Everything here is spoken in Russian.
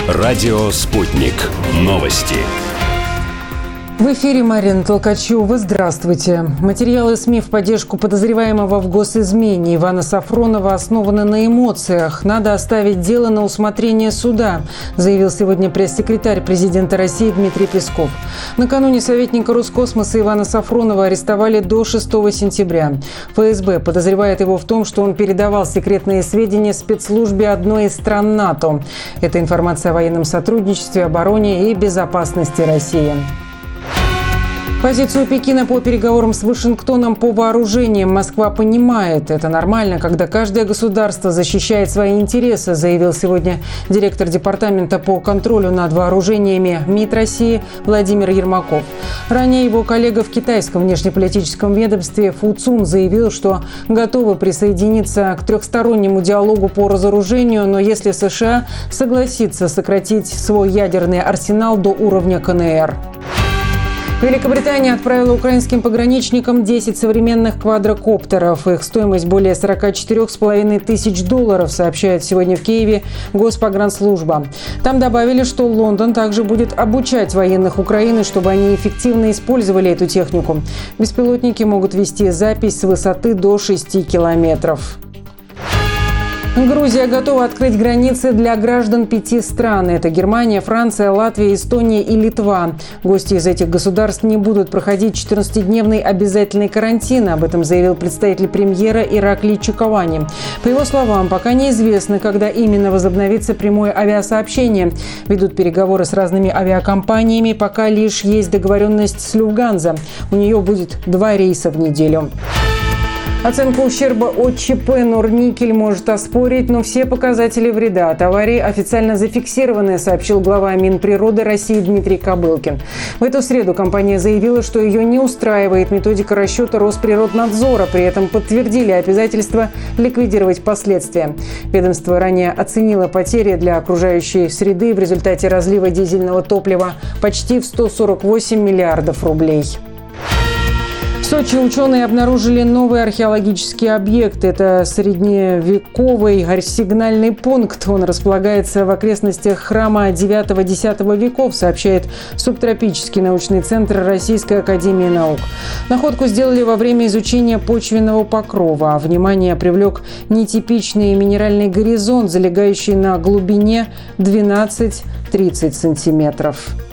Радио «Спутник». Новости. В эфире Марина Толкачева. Здравствуйте. Материалы СМИ в поддержку подозреваемого в госизмене Ивана Сафронова основаны на эмоциях. Надо оставить дело на усмотрение суда, заявил сегодня пресс-секретарь президента России Дмитрий Песков. Накануне советника Роскосмоса Ивана Сафронова арестовали до 6 сентября. ФСБ подозревает его в том, что он передавал секретные сведения спецслужбе одной из стран НАТО. Это информация о военном сотрудничестве, обороне и безопасности России. Позицию Пекина по переговорам с Вашингтоном по вооружениям Москва понимает. Это нормально, когда каждое государство защищает свои интересы, заявил сегодня директор департамента по контролю над вооружениями МИД России Владимир Ермаков. Ранее его коллега в китайском внешнеполитическом ведомстве Фу Цун заявил, что готовы присоединиться к трехстороннему диалогу по разоружению, но если США согласится сократить свой ядерный арсенал до уровня КНР. Великобритания отправила украинским пограничникам 10 современных квадрокоптеров. Их стоимость более $44,5 тысяч, сообщает сегодня в Киеве Госпогранслужба. Там добавили, что Лондон также будет обучать военных Украины, чтобы они эффективно использовали эту технику. Беспилотники могут вести запись с высоты до 6 километров. Грузия готова открыть границы для граждан 5 стран. Это Германия, Франция, Латвия, Эстония и Литва. Гости из этих государств не будут проходить 14-дневный обязательный карантин. Об этом заявил представитель премьера Иракли Чукавани. По его словам, пока неизвестно, когда именно возобновится прямое авиасообщение. Ведут переговоры с разными авиакомпаниями, пока лишь есть договоренность с Люфтганза. У нее будет 2 рейса в неделю. Оценку ущерба от ЧП Норникель может оспорить, но все показатели вреда от аварии официально зафиксированы, сообщил глава Минприроды России Дмитрий Кобылкин. В эту среду компания заявила, что ее не устраивает методика расчета Росприроднадзора, при этом подтвердили обязательство ликвидировать последствия. Ведомство ранее оценило потери для окружающей среды в результате разлива дизельного топлива почти в 148 миллиардов рублей. В Сочи ученые обнаружили новый археологический объект. Это средневековый сигнальный пункт. Он располагается в окрестностях храма 9-10 веков, сообщает Субтропический научный центр Российской академии наук. Находку сделали во время изучения почвенного покрова. Внимание привлек нетипичный минеральный горизонт, залегающий на глубине 12-30 сантиметров.